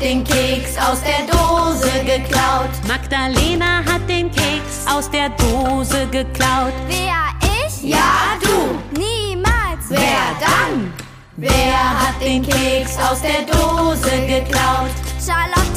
hat den Keks aus der Dose geklaut. Magdalena hat den Keks aus der Dose geklaut. Wer, ich? Ja, du. Niemals. Wer dann? Wer hat den Keks aus der Dose geklaut? Charlotte